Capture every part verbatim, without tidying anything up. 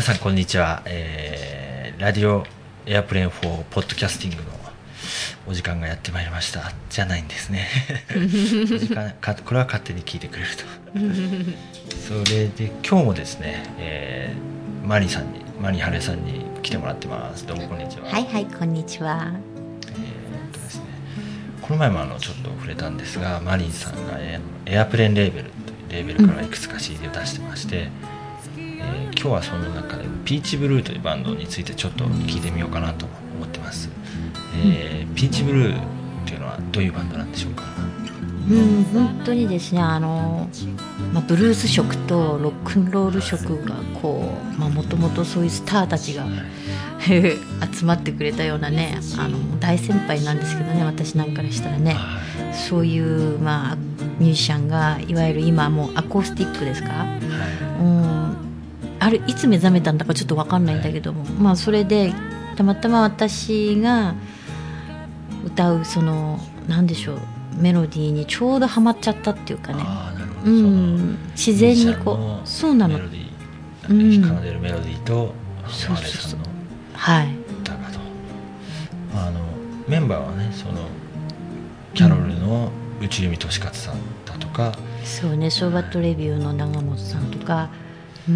さんこんにちは、えー、ラディオエアプレーンフォーポッドキャスティングのお時間がやってまいりました。じゃないんですねお時間かこれは勝手に聞いてくれるとそれで今日もですね、えー、マリさんにマリハレさんに来てもらってます。どうもこんにちは。 はいはいこんにちは。 えーとですね、この前もあのちょっと触れたんですが、マリンさんがエアプレーンレーベルというレーベルからいくつか シーディー を出してまして、うんえー、今日はその中でピーチブルーというバンドについてちょっと聞いてみようかなと思ってます。えー、ピーチブルーというのはどういうバンドなんでしょうか。 うん、本当にですね、あの、まあ、ブルース色とロックンロール色がこう、まあ、もともとそういうスターたちが集まってくれたようなね、あの大先輩なんですけどね、私なんかからしたらね、そういう、まあ、ミュージシャンがいわゆる今もうアコースティックですか、うん、あるいつ目覚めたんだかちょっと分かんないんだけども、まあ、それでたまたま私が歌うその何でしょうメロディーにちょうどハマっちゃったっていうかね、うん、自然にこうそうなのメロディー、うん、奏でるメロディーとそうそうそう、 はい、歌がと、まあ、あのメンバーはね、そのキャロルの内海俊勝さんだとか、 うん、そうね、ソーバットレビューの長本さんとか、うん、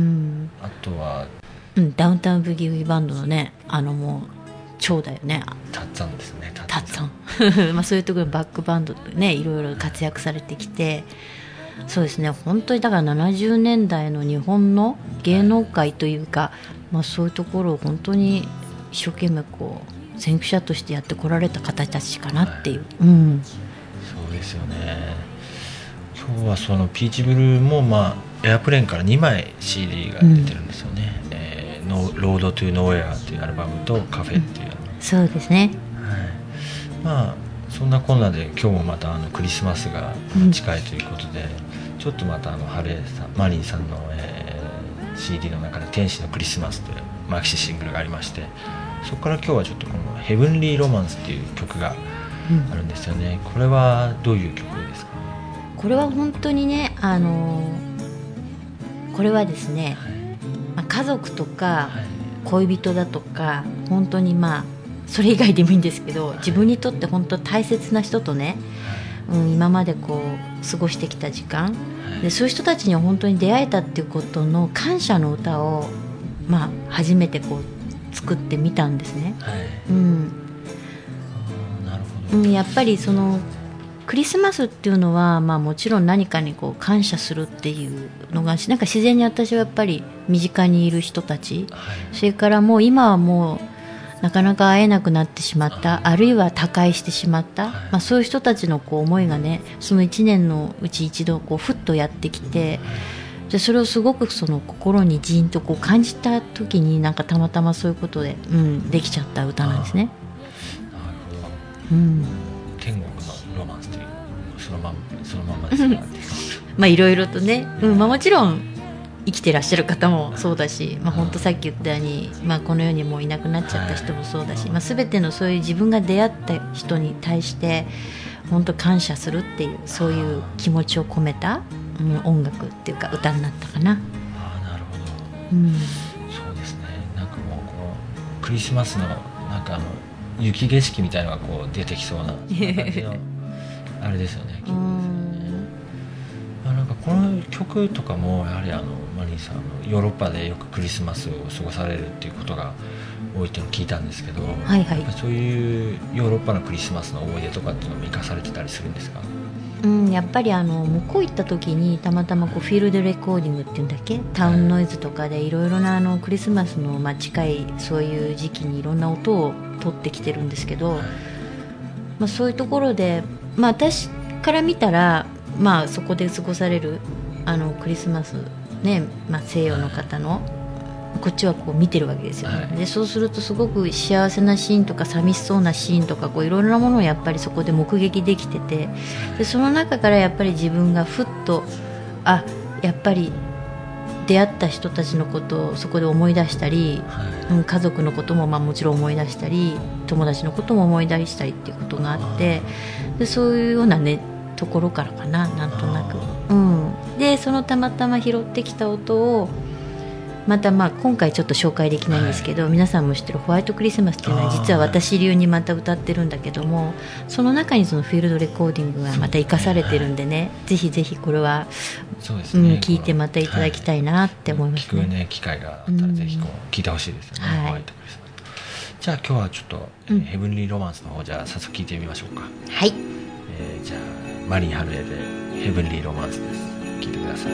あとは、 うん、ダウンタウンブギウギバンドのね、あのもう超だよね、 タッツァンですね、 タッツァンまあそういうところにバックバンドでねいろいろ活躍されてきて、そうですね、本当にだからななじゅうねんだいの日本の芸能界というか、まあ、そういうところを本当に一生懸命こう先駆者としてやってこられた方たちかなっていう、はい、うん、 そうですよね。今日はそのピーチブルーも、まあ、エアプレーンからにまい シーディー が出てるんですよね、うん、えー、ノロードトゥノーエアというアルバムとカフェっていう、うん、 そうですね、 はい、まあそんなこんなで今日もまたあのクリスマスが近いということで、うん、ちょっとまたあのハレーさんマリンさんの、えー、シーディー の中で天使のクリスマスというマキシシングルがありまして、そこから今日はちょっとこのヘブンリーロマンスっていう曲があるんですよね、うん、これはどういう曲ですか。 これは本当にね、あのー、これはですね、はい、まあ、家族とか恋人だとか本当にまあそれ以外でもいいんですけど、自分にとって本当大切な人とね、うん、今までこう過ごしてきた時間で、そういう人たちには本当に出会えたっていうことの感謝の歌を、まあ、初めてこう作ってみたんですね、はい、うん、なるほど、うん、やっぱりそのクリスマスっていうのは、まあ、もちろん何かにこう感謝するっていうのがなんか自然に私はやっぱり身近にいる人たち、はい、それからもう今はもうなかなか会えなくなってしまった、あるいは他界してしまった、はい、まあ、そういう人たちのこう思いがね、そのいちねんのうち一度こうふっとやってきて、でそれをすごくその心にジーンとこう感じた時に、なんかたまたまそういうことで、うん、できちゃった歌なんですね。 なるほど、うん、天国のロマンスというそのまんそのまんまですかまあいろいろとね、うん、まあ、もちろん生きてらっしゃる方もそうだし、まあ、本当さっき言ったように、まあ、この世にもういなくなっちゃった人もそうだし、まあ、全てのそういう自分が出会った人に対して本当感謝するっていう、そういう気持ちを込めた、うん、音楽っていうか歌になったかな。 ああ、なるほど、うん、そうですね。なんかもうこのクリスマスのなんかあの雪景色みたいなのがこう出てきそうな感じのあれですよね。なんかこの曲とかもやはりあのマリーさんのヨーロッパでよくクリスマスを過ごされるっていうことが多いっていうのを聞いたんですけど、はいはい、やっぱそういうヨーロッパのクリスマスの思い出とかっていうのも生かされてたりするんですか。 うん、やっぱりあの向こう行った時にたまたまこうフィールドレコーディングっていうんだっけ、タウンノイズとかでいろいろなあのクリスマスのまあ近いそういう時期にいろんな音を取ってきてるんですけど、はい、まあ、そういうところで、まあ、私から見たらまあ、そこで過ごされるあのクリスマス、ね、まあ、西洋の方のこっちはこう見てるわけですよね、はい、でそうするとすごく幸せなシーンとか寂しそうなシーンとかこういろいろなものをやっぱりそこで目撃できてて、でその中からやっぱり自分がふっとあやっぱり出会った人たちのことをそこで思い出したり、はい、うん、家族のこともまあもちろん思い出したり友達のことも思い出したりっていうことがあって、でそういうようなねところからかな、なんとなく、うん、でそのたまたま拾ってきた音をまたまあ今回ちょっと紹介できないんですけど、はい、皆さんも知ってるホワイトクリスマスっていうのは実は私流にまた歌ってるんだけども、その中にそのフィールドレコーディングがまた生かされてるんでね、はい、ぜひぜひこれはそうですね、うん、聞いてまたいただきたいなって思いますね。 はい、聞くね機会があったらぜひこう聞いてほしいですよね、うん、ホワイトクリスマス。じゃあ今日はちょっと、うん、ヘブンリーロマンスの方じゃあ早速聞いてみましょうか。 はい、 えー、じゃあマリンハルエでヘブンリーロマンスです。聞いてください。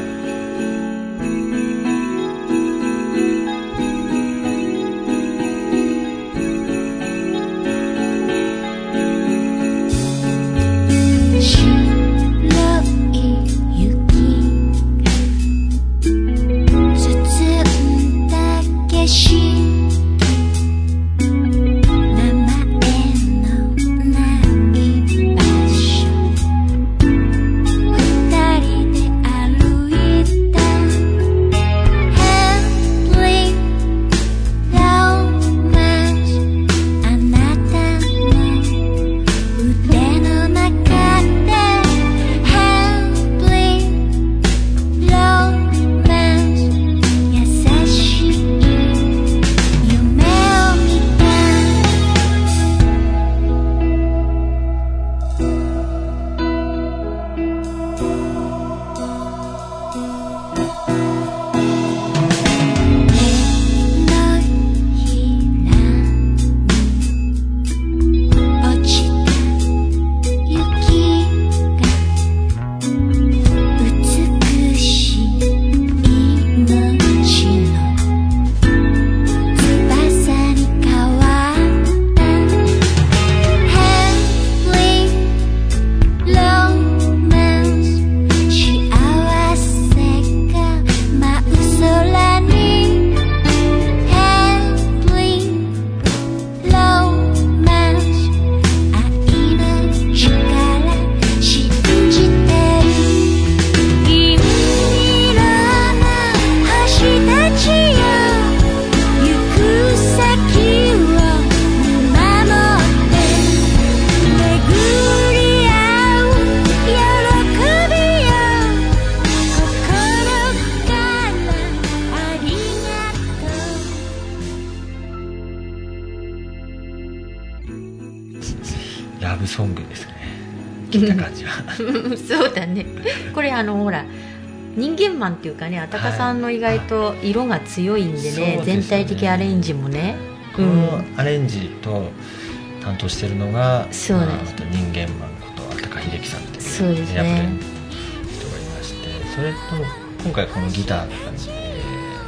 ラブソングですね、聞いた感じはそうだね。これあのほら人間マンっていうかね、あたかさんの意外と色が強いんでね、はい、全体的アレンジもね、 このアレンジと担当してるのが、 そうです、まあ、 あと人間マンことあたか秀樹さんっていうそうですね、 エアプレンの人がいまして、それと今回このギターが、え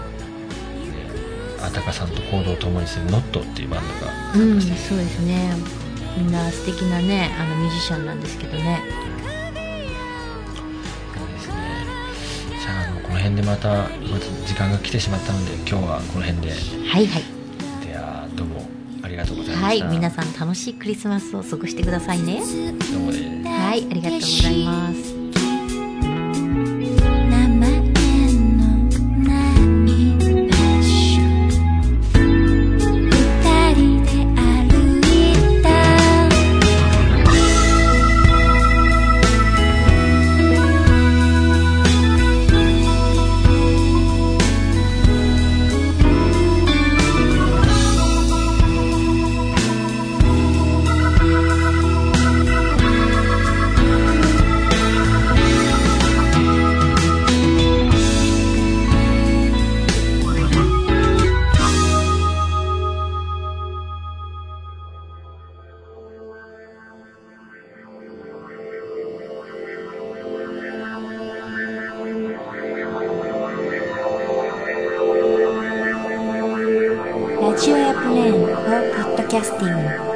ー、あたかさんとコードを共にするノットっていうバンドが参加している、 うん、そうですね。みんな素敵なね、あのミュージシャンなんですけどね。 そうですね。じゃあ、あのこの辺でまたまず時間が来てしまったので、今日はこの辺で。 はいはい。 ではどうもありがとうございました。 はい、皆さん楽しいクリスマスを過ごしてくださいね。 どうもです。 はい、ありがとうございます。ラジオやプレーンをポッドキャスティング